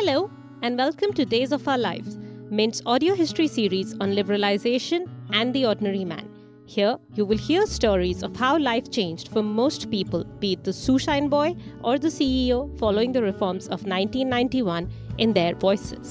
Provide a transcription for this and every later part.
Hello, and welcome to Days of Our Lives, Mint's audio history series on liberalization and the ordinary man. Here, you will hear stories of how life changed for most people, be it the shoeshine boy or the CEO following the reforms of 1991 in their voices.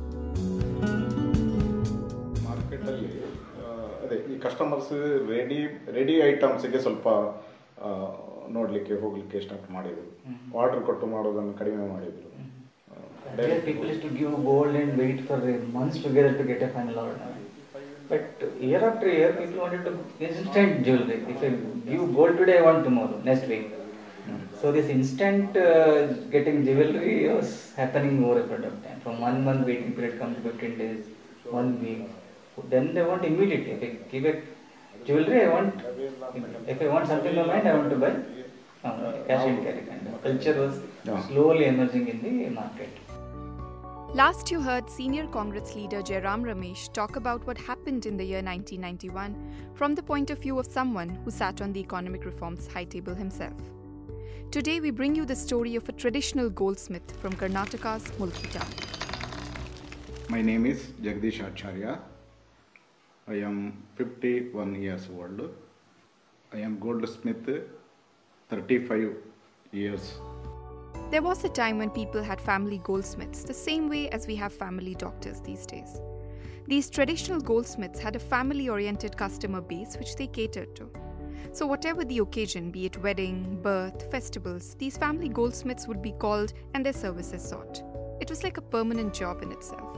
ಮಾರ್ಕೆಟಲ್ಲಿ ಅದೇ ಈ customers ready ಐಟಮ್ಸ್ಗೆ ಸ್ವಲ್ಪ ನೋಡಲಿಕ್ಕೆ ಹೋಗಲಿಕ್ಕೆ start ಮಾಡಿದರು. Order ಕೊಟ್ಟು ಮಾಡೋದನ್ನು ಕಡಿಮೆ ಮಾಡಿದರು. People used to give gold and wait for months together to get a final order. But year after year, people wanted to instant jewelry. If I give gold today, I want tomorrow, next week. So this instant getting jewelry was happening over a period of time. From 1 month waiting period comes to 15 days, 1 week. Then they want immediately. If I give a jewelry, if I want something in my mind, I want to buy cash and carry. And the culture was slowly emerging in the market. Last you heard senior Congress leader Jairam Ramesh talk about what happened in the year 1991 from the point of view of someone who sat on the economic reforms high table himself. Today we bring you the story of a traditional goldsmith from Karnataka's Mulki town. My name is Jagdish Acharya. I am 51 years old. I am goldsmith 35 years. There was a time when people had family goldsmiths, the same way as we have family doctors these days. These traditional goldsmiths had a family-oriented customer base which they catered to. So whatever the occasion, be it wedding, birth, festivals, these family goldsmiths would be called and their services sought. It was like a permanent job in itself.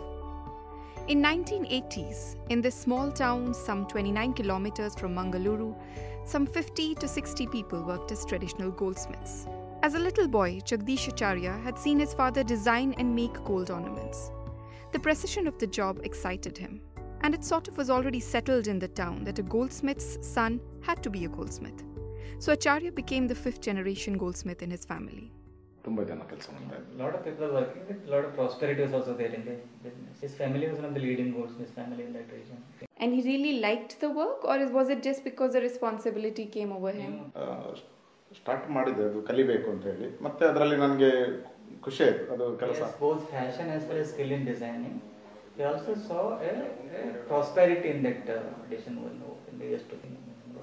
In 1980s, in this small town some 29 kilometers from Mangaluru, some 50 to 60 people worked as traditional goldsmiths. As a little boy, Jagdish Acharya had seen his father design and make gold ornaments. The precision of the job excited him, and it sort of was already settled in the town that a goldsmith's son had to be a goldsmith. So Acharya became the 5th generation goldsmith in his family. A lot of people are working with a lot of prosperity was also there in the business. His family was one of the leading goldsmith family in that region. And he really liked the work, or was it just because the responsibility came over him? Start ಮಾಡಿದೆ ಅದು ಕಲಿಬೇಕು ಅಂತ ಹೇಳಿ. ಮತ್ತೆ ಅದರಲ್ಲಿ ನನಗೆ ಖುಷಿ ಆಯಿತು ಅದು ಕೆಲಸ. Both fashion as well as skill in designing. He also saw a prosperity in that tradition in the years to come.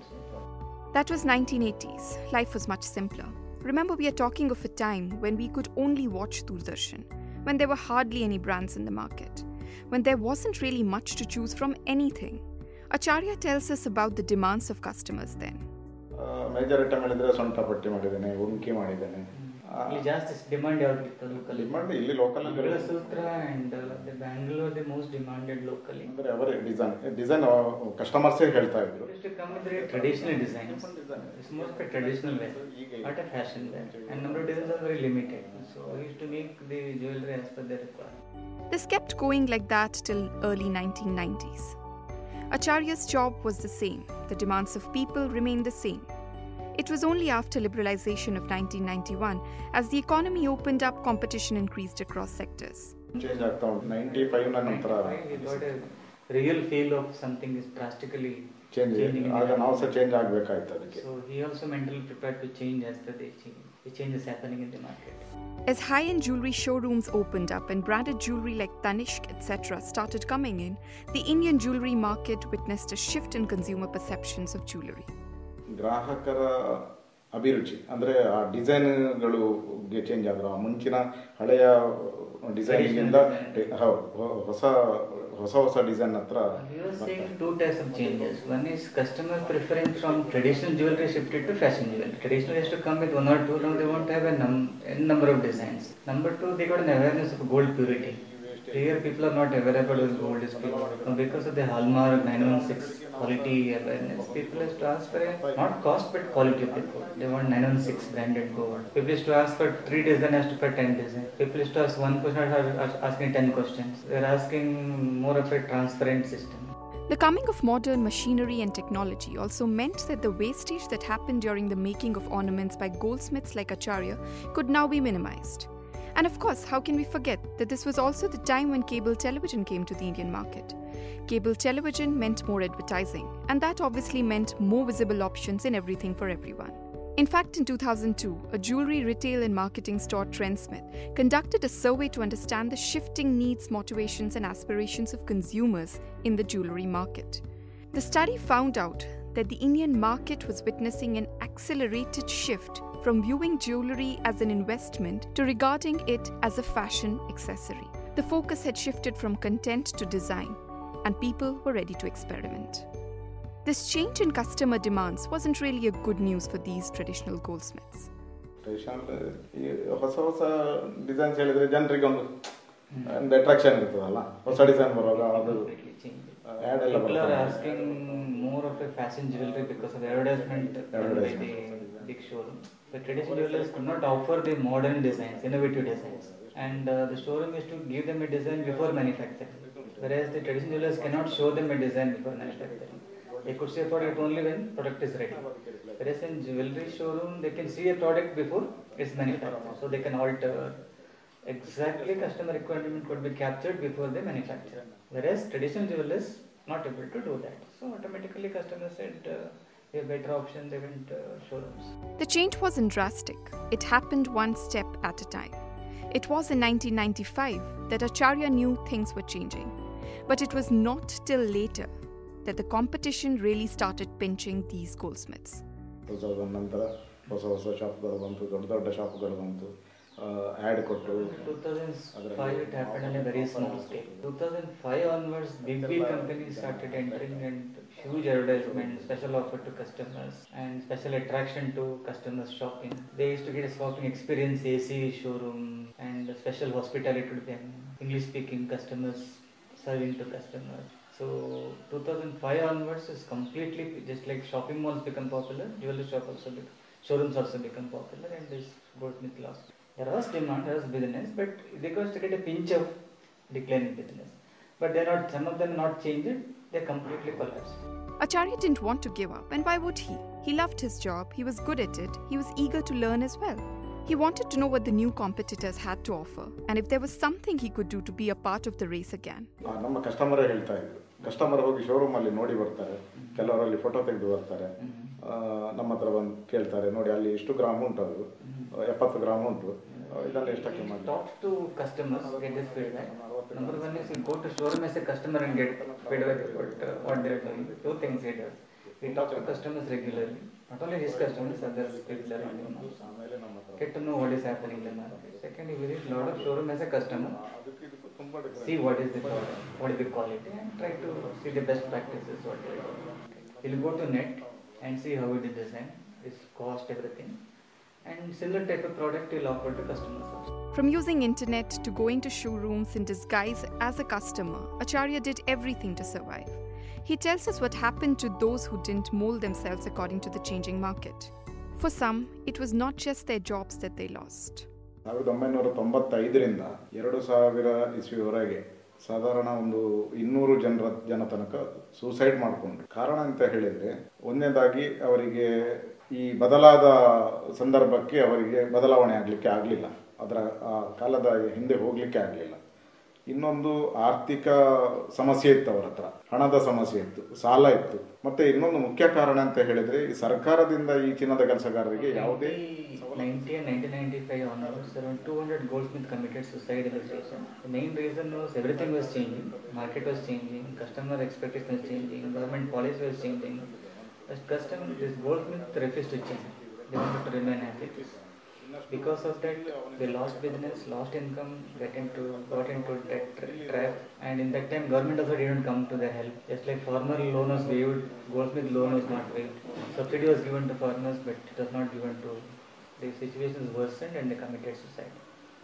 That was 1980s. Life was much simpler. Remember, we are talking of a time when we could only watch Doordarshan, when there were hardly any brands in the market, when there wasn't really much to choose from anything. Acharya tells us about the demands of customers then. Major item ಹೇಳಿದ್ರೆ ಸೊಂಟ ಪಟ್ಟಿ ಮಾಡಿದ್ದೇನೆ, ಉಂಕಿ ಮಾಡಿದ್ದೇನೆ. ಇಲ್ಲಿ ಜಾಸ್ತಿ demand ಯಾವ್ದು local demand ಇಲ್ಲಿ local Sutra and the Bangalore the most demanded locally ಅಂದ್ರೆ ಅವರೇ ಡಿಸೈನ್ ಕಸ್ಟಮರ್ಸೇ ಹೇಳ್ತಾ ಇದ್ರು. Traditional design it's most traditional way, not a fashion way, and number of designs are very limited. So we use to make the jewellery as per their requirement. This kept going like that till early 1990s. Acharya's job was the same. The demands of people remained the same. It was only after liberalization of 1991, as the economy opened up, competition increased across sectors. Change ಆಗ್ತಾ ಉಂಟು. 95 ನಂತರ real feel of something is drastically changing. ಆಗ ನಾವು ಸಹ change ಆಗಬೇಕಾಯ್ತು ಅದಕ್ಕೆ. So he also mentally prepared to change as the change is happening in the market. As high-end jewelry showrooms opened up and branded jewelry like Tanishq, etc. started coming in, the Indian jewelry market witnessed a shift in consumer perceptions of jewelry. ಗ್ರಾಹಕರ ಅಭಿರುಚಿ ಅಂದರೆ ಆ ಡಿಸೈನ್ಗಳಿಗೆ change ಆದ್ರು. ಆ ಮುಂಚಿನ ಹಳೆಯ ಡಿಸೈನಿಂದ ಹೊಸ design ಹತ್ರ. We are seeing two types of changes. One is customer preference from traditional jewelry shifted to fashion jewelry. Traditional used to come with 1 or 2, now they want to have a number of designs. Number 2, they got an awareness of gold purity. Here people are not aware about gold is pure. Because of the hallmark 916 quality awareness, people used to ask for not cost but quality of the gold. They want 916 branded gold. People used to ask for 3 designs as to for 10 designs. People used to ask 1 question, are asking 10 questions. They are asking more of a transparent system. The coming of modern machinery and technology also meant that the wastage that happened during the making of ornaments by goldsmiths like Acharya could now be minimized. And of course, how can we forget that this was also the time when cable television came to the Indian market. Cable television meant more advertising, and that obviously meant more visible options in everything for everyone. In fact, in 2002, a jewelry retail and marketing store, Trendsmith, conducted a survey to understand the shifting needs, motivations, and aspirations of consumers in the jewelry market. The study found out that the Indian market was witnessing an accelerated shift from viewing jewelry as an investment to regarding it as a fashion accessory. The focus had shifted from content to design, and people were ready to experiment. This change in customer demands wasn't really a good news for these traditional goldsmiths. ಹೊಸ ಹೊಸ designs ಹೇಳಿದ್ರೆ ಜನರಿಗೆ ಒಂದು attraction ಇರ್ತದಲ್ಲ, ಹೊಸ design ಬರುವಾಗ ಅದು add ಎಲ್ಲ people are asking more of a fashion jewelry because of advertisement by the big showroom. The traditional jewelers could not offer the modern designs, innovative designs, and the showroom is to give them a design before manufacturing, whereas the traditional jewelers cannot show them a design before manufacturing. They could see a product only when product is ready. Whereas in jewelry showroom, they can see a product before it's manufactured, so they can alter exactly customer requirement could be captured before they manufacture. Whereas traditional jewelers not able to do that, so automatically customers said we have better options. They went showrooms. The change wasn't drastic. It happened one step at a time. It was in 1995 that Acharya knew things were changing, but it was not till later that the competition really started pinching these goldsmiths. 2000 ನಂತರ ಹೊಸ ಹೊಸ ಶಾಪ್ಗಳು ಬಂತು, ದೊಡ್ಡ ದೊಡ್ಡ ಶಾಪ್ಗಳು ಬಂತು, add ಕೊಟ್ಟು. 2005 it happened on a very small scale. 2005 onwards, big companies started entering and huge advertisements, special offer to customers and special attraction to customers shopping. They used to get a shopping experience, AC showroom and special hospitality to them, English speaking customers serving to customers. So 2005 onwards is completely just like shopping malls become popular, jewelry shop also showrooms also become popular, and this goldsmith lost. There was demand, there was business, but they got to get a pinch of declining business. But they not, some of them not changed, they completely collapsed. Acharya didn't want to give up, and why would he? He loved his job, he was good at it, he was eager to learn as well. He wanted to know what the new competitors had to offer, and if there was something he could do to be a part of the race again. ನಮ್ಮ ಕಸ್ಟಮರೇ ಹೇಳ್ತಾ ಇದ್ರು, customer ಹೋಗಿ ಶೋರೂಮಲ್ಲಿ ನೋಡಿ ಬರ್ತಾರೆ, ಕೆಲವರಲ್ಲಿ photo ತೆಗೆದು ಬರ್ತಾರೆ, ನಮ್ಮ ಹತ್ರ ಬಂದು ಕೇಳ್ತಾರೆ, ನೋಡಿ ಅಲ್ಲಿ ಇಷ್ಟು ಗ್ರಾಮ್ ಉಂಟು, ಅದು 70 ಗ್ರಾಮ್ ಉಂಟು, ಇದನ್ನು ಎಷ್ಟಕ್ಕೆ ಮಾಡಿ. Talk to customers, get this feedback. Number one is you go to showroom as a customer and get feedback about what they are doing. Two things he does. We talk to customers regularly, not only his customers, other people around him also. Get to know what is happening in the market. Second, you visit a lot of showroom as a customer, see what is the product, what is the quality, and try to see the best practices, what they are doing. He'll go to net and see how it is designed, its cost, everything. And similar type of product he'll offer to customers also. From using internet to going to showrooms in disguise as a customer, Acharya did everything to survive. He tells us what happened to those who didn't mold themselves according to the changing market. For some, it was not just their jobs that they lost. 1995ರಿಂದ 2000 ಇಸ್ವಿವರೆಗೆ ಸಾಧಾರಣ ಒಂದು 200 ಜನ ತನಕ suicide ಮಾಡಿಕೊಂಡ್ರು. ಕಾರಣ ಅಂತ ಹೇಳಿದರೆ, ಒಂದನೇದಾಗಿ ಅವರಿಗೆ ಈ ಬದಲಾದ ಸಂದರ್ಭಕ್ಕೆ ಅವರಿಗೆ ಬದಲಾವಣೆ ಆಗಲಿಕ್ಕೆ ಆಗಲಿಲ್ಲ, ಅದರ ಕಾಲದ ಹಿಂದೆ ಹೋಗಲಿಕ್ಕೆ ಆಗಲಿಲ್ಲ. ಇನ್ನೊಂದು ಆರ್ಥಿಕ ಸಮಸ್ಯೆ ಇತ್ತು, ಅವರ ಹತ್ರ ಹಣದ ಸಮಸ್ಯೆ ಇತ್ತು, ಸಾಲ ಇತ್ತು. ಮತ್ತೆ ಇನ್ನೊಂದು ಮುಖ್ಯ ಕಾರಣ ಅಂತ ಹೇಳಿದ್ರೆ, ಈ ಸರ್ಕಾರದಿಂದ ಈ ಚಿನ್ನದ ಕೆಲಸಗಾರರಿಗೆ ಯಾವುದೇ 1995 onwards, around 200 goldsmiths committed suicide in the station. The main reason was everything was changing, market was changing, customer expectation was changing, government policy was changing. This goldsmith refused to change. They wanted to remain as it is. Because of that, they lost business, lost income, got into debt trap, and in that time, government also didn't come to their help. Just like farmer loan was waived, goldsmith loan was not waived. Subsidy was given to farmers, but it was not given to. The situation worsened and they committed suicide.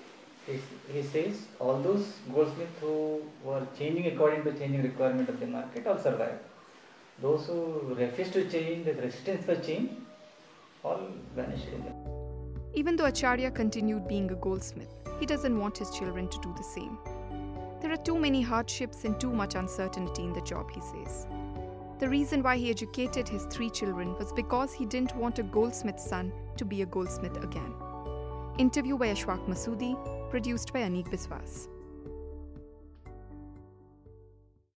He says all those goldsmiths who were changing according to changing requirement of the market all survived. Those who refused to change, the resistance for change, all vanished in them. Even though Acharya continued being a goldsmith, he doesn't want his children to do the same. There are too many hardships and too much uncertainty in the job, he says. The reason why he educated his 3 children was because he didn't want a goldsmith's son to be a goldsmith again. Interview by Ashwak Masoodi, produced by Anik Biswas.